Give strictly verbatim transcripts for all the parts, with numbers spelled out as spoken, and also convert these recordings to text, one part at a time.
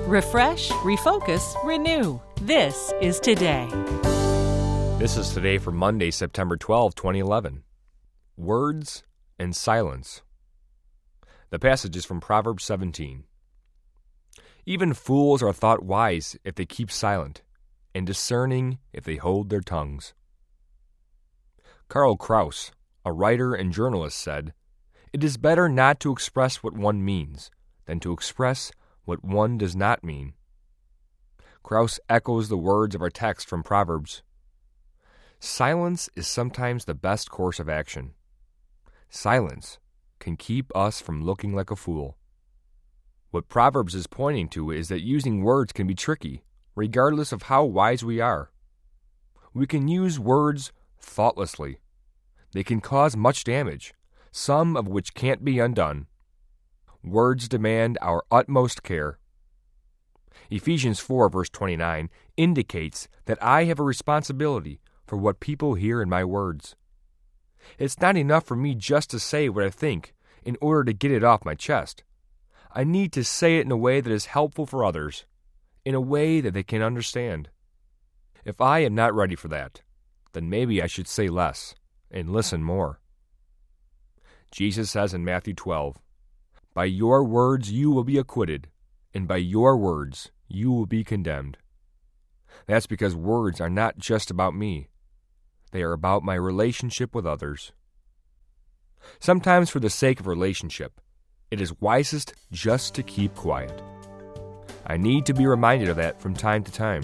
Refresh, refocus, renew. This is Today. This is Today for Monday, September twelfth, twenty eleven. Words and silence. The passage is from Proverbs seventeen. Even fools are thought wise if they keep silent, and discerning if they hold their tongues. Karl Kraus, a writer and journalist, said, "It is better not to express what one means than to express what one does not mean." Kraus echoes the words of our text from Proverbs. Silence is sometimes the best course of action. Silence can keep us from looking like a fool. What Proverbs is pointing to is that using words can be tricky, regardless of how wise we are. We can use words thoughtlessly. They can cause much damage, some of which can't be undone. Words demand our utmost care. Ephesians four, verse twenty-nine, indicates that I have a responsibility for what people hear in my words. It's not enough for me just to say what I think in order to get it off my chest. I need to say it in a way that is helpful for others, in a way that they can understand. If I am not ready for that, then maybe I should say less and listen more. Jesus says in Matthew twelve, "By your words you will be acquitted, and by your words you will be condemned." That's because words are not just about me. They are about my relationship with others. Sometimes for the sake of relationship, it is wisest just to keep quiet. I need to be reminded of that from time to time.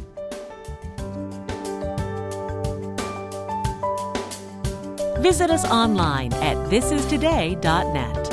Visit us online at this is today dot net.